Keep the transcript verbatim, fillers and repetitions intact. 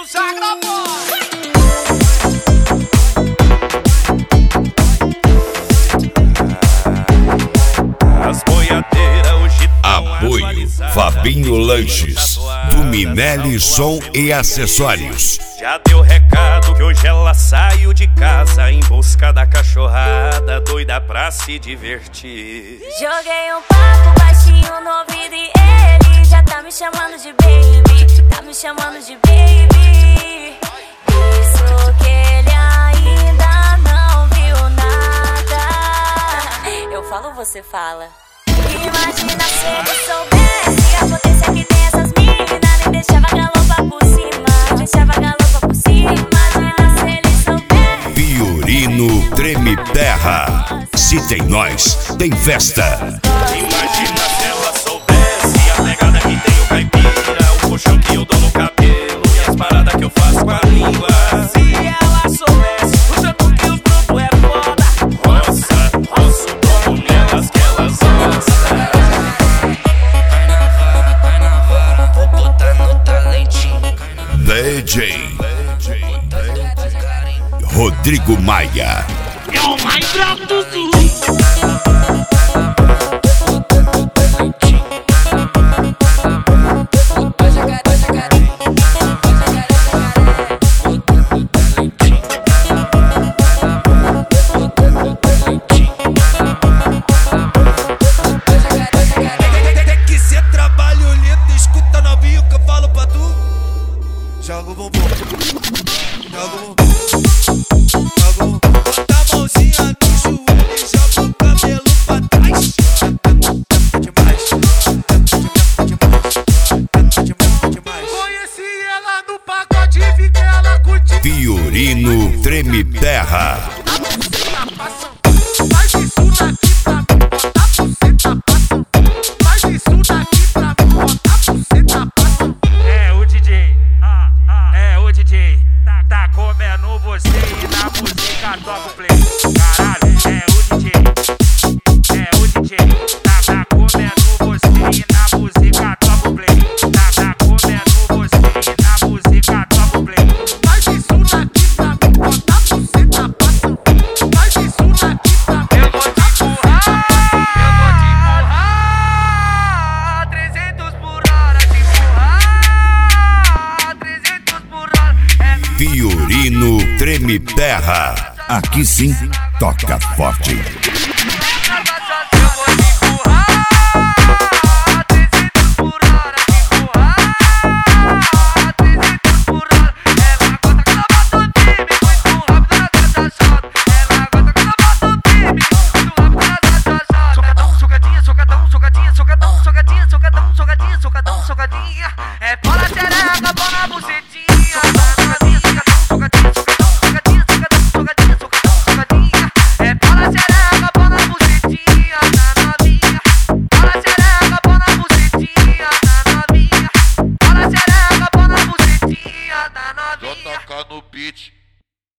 o Sagrabó. As boiadeiras hoje tão Apoio atualizadas. Fabinho Lanches, do Minelli Som e Acessórios. Já deu recado que hoje ela saiu de casa em busca da cachorrada, doida pra se divertir. Joguei um papo baixinho no ouvido e ele já tá me chamando de baby, tá me chamando de baby. Isso que ele ainda não viu nada. Eu falo, você fala. Imagina se ele soubesse a potência que tem essas minas. Nem deixava galopa por cima, deixava galopa por cima. Imagina se ele soubesse. Fiorino Treme Terra. Se tem nós, tem festa. Imagina se ela soubesse a pegada que tem o caipira, o puxão que eu dou no cabelo e as paradas que eu faço com a língua. Se ela soubesse o tanto que os grupos é foda, roça, roça o bom nelas que elas gostam. Vai na vara, vou botar no talentinho. D J Rodrigo Maia. É o mais bravo do sul. Tem que ser trabalho lindo, escuta novinho que eu falo pra tu. Joga o bumbum, joga o bumbum, joga o bumbum. Bota a mãozinha no joelho e joga o cabelo pra trás. Demais, demais, demais. Conheci ela no pagode, vi que ela curte. Fiorino Treme Terra. Faz isso daqui pra mim, bota a buceta passando. Faz isso daqui pra mim, bota a buceta passando. É o D J, ah, ah, é o D J. Tá, tá comendo você e na música toca o play. Caralho, é o D J, é o D J. Tá, tá comendo você e na música toca o play. Tá, tá comendo você e na música toca o play. Faz isso daqui pra mim, bota a buceta passando. Faz isso daqui pra mim. Eu vou te empurrar, eu vou te empurrar. trezentos por hora, te empurrar. trezentos por hora. É Fiorino Treme Terra. Aqui sim, toca forte.